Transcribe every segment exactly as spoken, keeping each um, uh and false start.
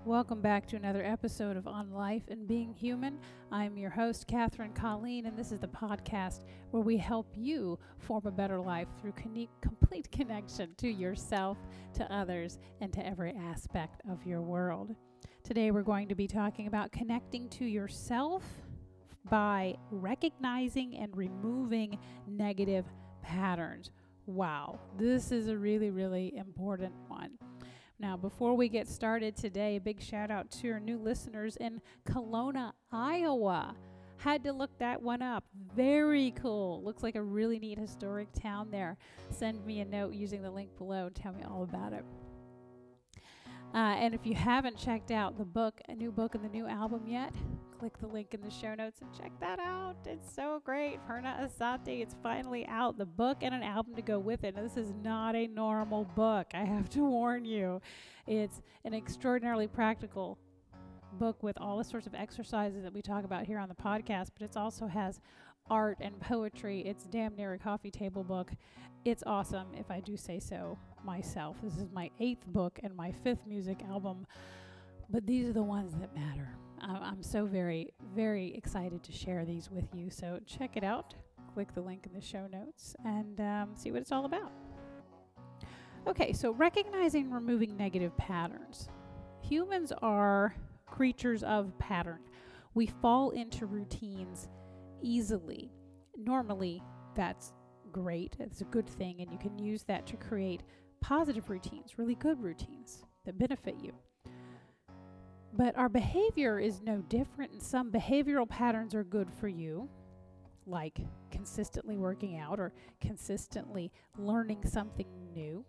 Welcome back to another episode of On Life and Being Human. I'm your host, Catherine Colleen, and this is the podcast where we help you form a better life through con- complete connection to yourself, to others, and to every aspect of your world. Today we're going to be talking about connecting to yourself by recognizing and removing negative patterns. Wow, this is a really, really important one. Now, before we get started today, a big shout out to our new listeners in Kelowna, Iowa. Had to look that one up. Very cool. Looks like a really neat historic town there. Send me a note using the link below and tell me all about it. Uh, and if you haven't checked out the book, a new book and the new album yet, click the link in the show notes and check that out. It's so great. Purna Asati, it's finally out. The book and an album to go with it. Now, this is not a normal book. I have to warn you. It's an extraordinarily practical book with all the sorts of exercises that we talk about here on the podcast, but it also has art and poetry. It's damn near a coffee table book. It's awesome, if I do say so myself. This is my eighth book and my fifth music album, but these are the ones that matter. I'm so very, very excited to share these with you. So check it out. Click the link in the show notes and um, see what it's all about. Okay, so recognizing and removing negative patterns. Humans are creatures of pattern. We fall into routines easily. Normally, that's great. It's a good thing, and you can use that to create positive routines, really good routines that benefit you. But our behavior is no different, and some behavioral patterns are good for you, like consistently working out or consistently learning something new.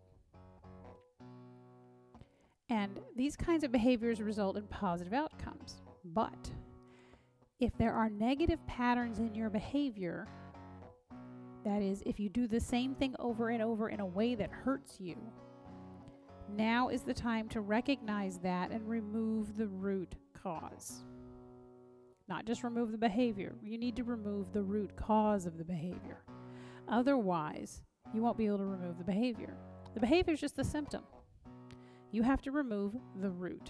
And these kinds of behaviors result in positive outcomes. But if there are negative patterns in your behavior, that is, if you do the same thing over and over in a way that hurts you, now is the time to recognize that and remove the root cause. Not just remove the behavior. You need to remove the root cause of the behavior. Otherwise, you won't be able to remove the behavior. The behavior is just the symptom. You have to remove the root.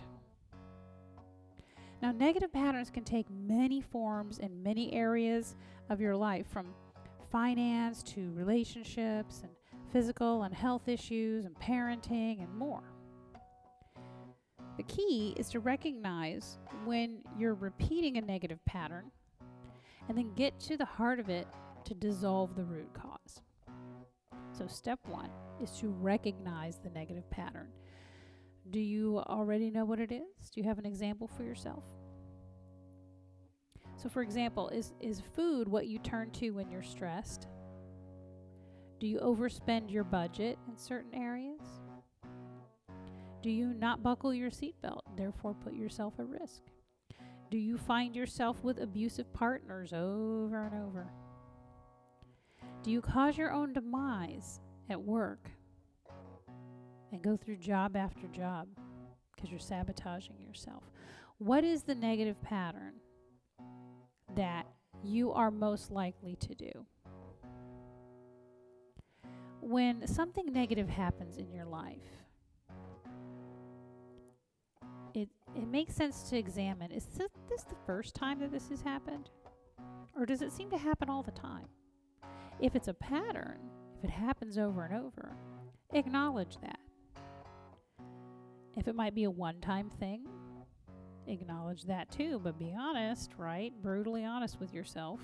Now, negative patterns can take many forms in many areas of your life, from finance to relationships and physical and health issues and parenting and more. The key is to recognize when you're repeating a negative pattern and then get to the heart of it to dissolve the root cause. So step one is to recognize the negative pattern. Do you already know what it is? Do you have an example for yourself? So for example, is, is food what you turn to when you're stressed? Do you overspend your budget in certain areas? Do you not buckle your seatbelt, therefore put yourself at risk? Do you find yourself with abusive partners over and over? Do you cause your own demise at work and go through job after job because you're sabotaging yourself? What is the negative pattern that you are most likely to do? When something negative happens in your life, it it makes sense to examine, is this, this the first time that this has happened? Or does it seem to happen all the time? If it's a pattern, if it happens over and over, acknowledge that. If it might be a one-time thing, acknowledge that too, but be honest, right? Brutally honest with yourself.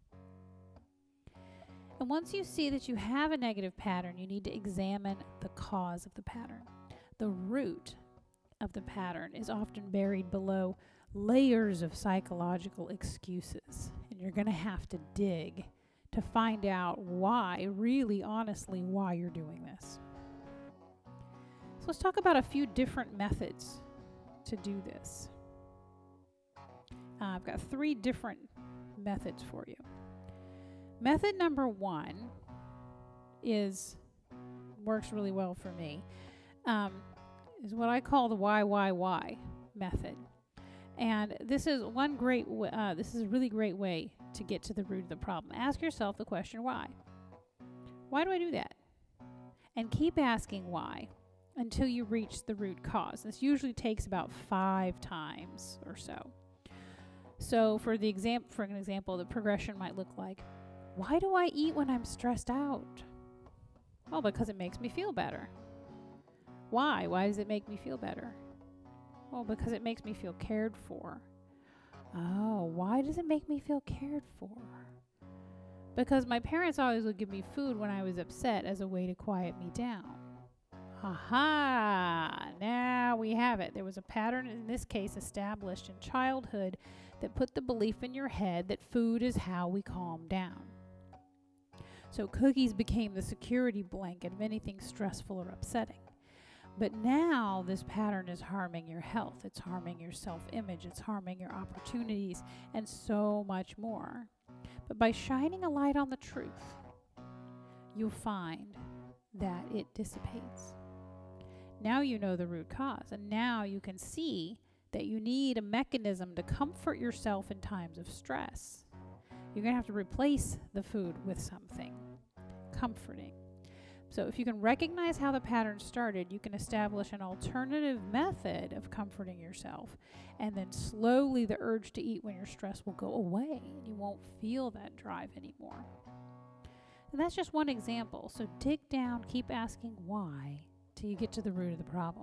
And once you see that you have a negative pattern, you need to examine the cause of the pattern. The root of the pattern is often buried below layers of psychological excuses. And you're going to have to dig to find out why, really honestly, why you're doing this. So let's talk about a few different methods to do this. Uh, I've got three different methods for you. Method number one is, works really well for me, um, is what I call the why, why, why method. And this is one great, w- uh, this is a really great way to get to the root of the problem. Ask yourself the question, why? Why do I do that? And keep asking why until you reach the root cause. This usually takes about five times or so. So for the exam- for an example, the progression might look like, why do I eat when I'm stressed out? Well, because it makes me feel better. Why? Why does it make me feel better? Well, because it makes me feel cared for. Oh, why does it make me feel cared for? Because my parents always would give me food when I was upset as a way to quiet me down. Aha! Now we have it. There was a pattern, in this case, established in childhood that put the belief in your head that food is how we calm down. So cookies became the security blanket of anything stressful or upsetting. But now this pattern is harming your health. It's harming your self-image. It's harming your opportunities and so much more. But by shining a light on the truth, you'll find that it dissipates. Now you know the root cause, and now you can see that you need a mechanism to comfort yourself in times of stress. You're going to have to replace the food with something comforting. So if you can recognize how the pattern started, you can establish an alternative method of comforting yourself, and then slowly the urge to eat when you're stressed will go away, and you won't feel that drive anymore. And that's just one example. So dig down, keep asking why, till you get to the root of the problem.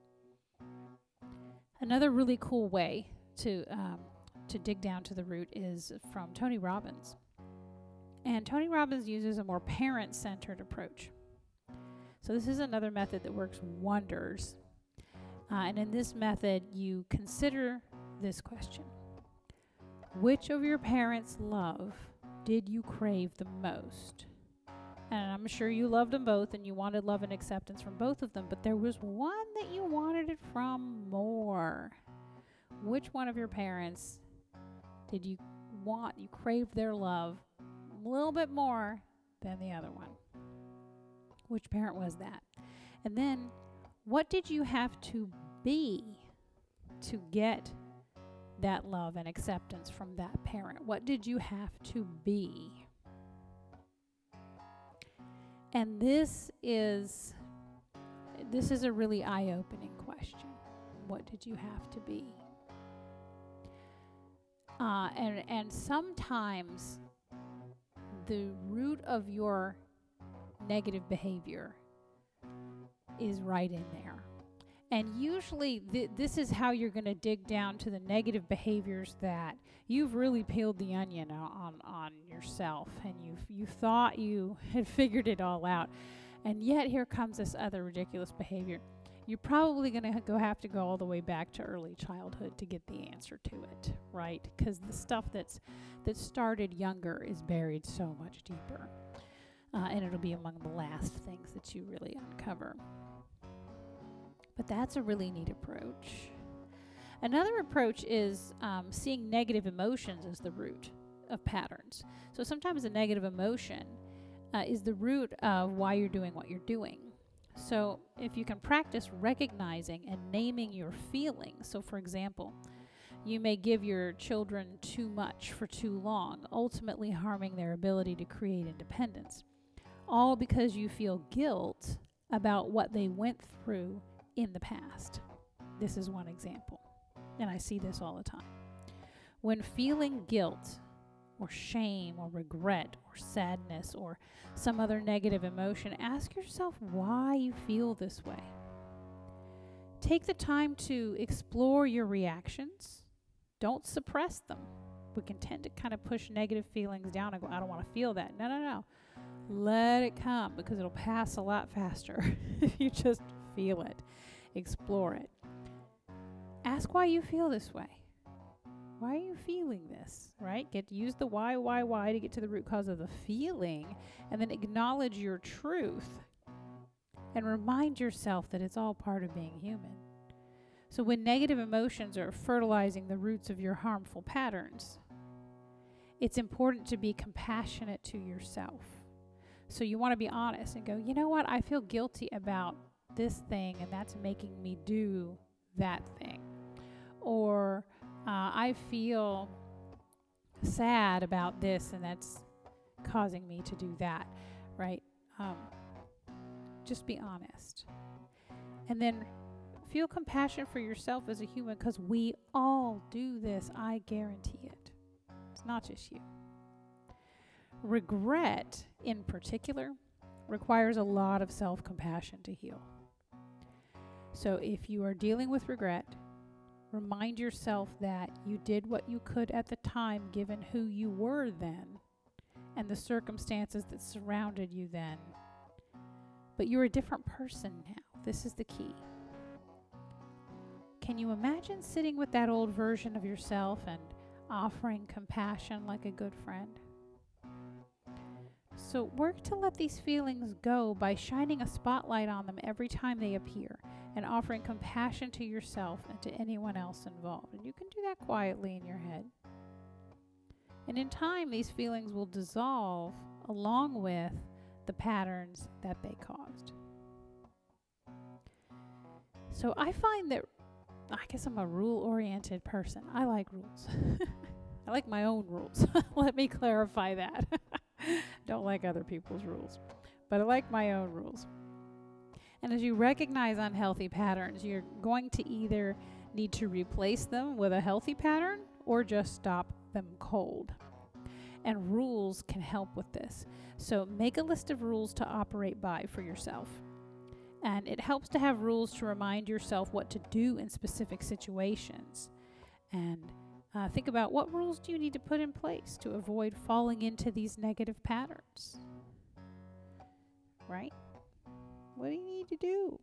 Another really cool way to um, to dig down to the root is from Tony Robbins. And Tony Robbins uses a more parent-centered approach. So this is another method that works wonders. Uh, and in this method, you consider this question. Which of your parents' love did you crave the most? And I'm sure you loved them both and you wanted love and acceptance from both of them, but there was one that you wanted it from more. Which one of your parents did you want, you craved their love a little bit more than the other one? Which parent was that? And then, what did you have to be to get that love and acceptance from that parent? What did you have to be? And this is this is a really eye-opening question. What did you have to be? Uh, and and sometimes the root of your negative behavior is right in there. And usually th- this is how you're going to dig down to the negative behaviors that you've really peeled the onion on, on yourself, and you've you thought you had figured it all out, and yet here comes this other ridiculous behavior. You're probably going to go have to go all the way back to early childhood to get the answer to it, right? Because the stuff that's that started younger is buried so much deeper. Uh, and it'll be among the last things that you really uncover. But that's a really neat approach. Another approach is um, seeing negative emotions as the root of patterns. So sometimes a negative emotion uh, is the root of why you're doing what you're doing. So if you can practice recognizing and naming your feelings. So for example, you may give your children too much for too long, ultimately harming their ability to create independence. All because you feel guilt about what they went through in the past. This is one example, and I see this all the time. When feeling guilt or shame or regret or sadness or some other negative emotion, ask yourself why you feel this way. Take the time to explore your reactions. Don't suppress them. We can tend to kind of push negative feelings down and go, I don't want to feel that. No, no, no. Let it come, because it'll pass a lot faster if you just feel it, explore it. Ask why you feel this way. Why are you feeling this, right? Get use the why, why, why to get to the root cause of the feeling, and then acknowledge your truth and remind yourself that it's all part of being human. So when negative emotions are fertilizing the roots of your harmful patterns, it's important to be compassionate to yourself. So you want to be honest and go, you know what? I feel guilty about this thing, and that's making me do that thing. Or uh, I feel sad about this, and that's causing me to do that, right? Um, just be honest. And then feel compassion for yourself as a human, because we all do this. I guarantee it. It's not just you. Regret, in particular, requires a lot of self-compassion to heal. So if you are dealing with regret, remind yourself that you did what you could at the time given who you were then and the circumstances that surrounded you then. But you're a different person now. This is the key. Can you imagine sitting with that old version of yourself and offering compassion like a good friend? So work to let these feelings go by shining a spotlight on them every time they appear and offering compassion to yourself and to anyone else involved. And you can do that quietly in your head. And in time, these feelings will dissolve along with the patterns that they caused. So I find that, I guess I'm a rule-oriented person. I like rules. I like my own rules. Let me clarify that. Don't like other people's rules, but I like my own rules. And as you recognize unhealthy patterns, you're going to either need to replace them with a healthy pattern or just stop them cold. And rules can help with this. So make a list of rules to operate by for yourself. And it helps to have rules to remind yourself what to do in specific situations. And uh, think about, what rules do you need to put in place to avoid falling into these negative patterns? Right? What do you need to do?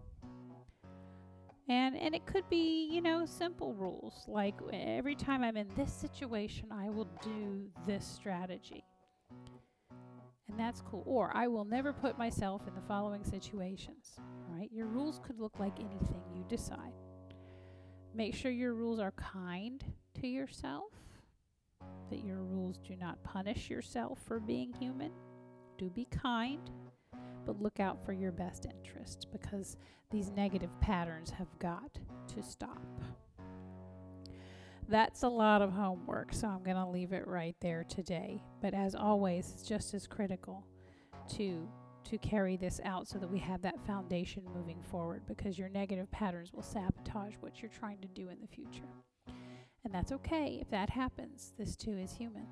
And and it could be, you know, simple rules, like every time I'm in this situation, I will do this strategy. And that's cool. Or I will never put myself in the following situations, right? Your rules could look like anything you decide. Make sure your rules are kind to yourself, that your rules do not punish yourself for being human. Do be kind, but look out for your best interests, because these negative patterns have got to stop. That's a lot of homework, so I'm going to leave it right there today. But as always, it's just as critical to to carry this out so that we have that foundation moving forward, because your negative patterns will sabotage what you're trying to do in the future. And that's okay if that happens. This too is human.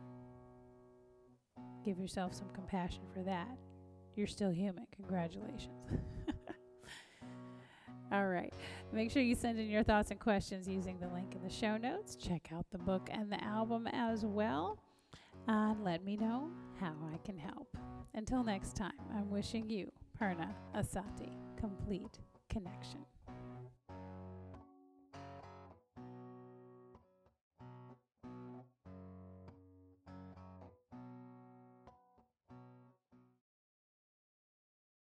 Give yourself some compassion for that. You're still human. Congratulations. All right. Make sure you send in your thoughts and questions using the link in the show notes. Check out the book and the album as well. And let me know how I can help. Until next time, I'm wishing you, Purna Asati, complete connection.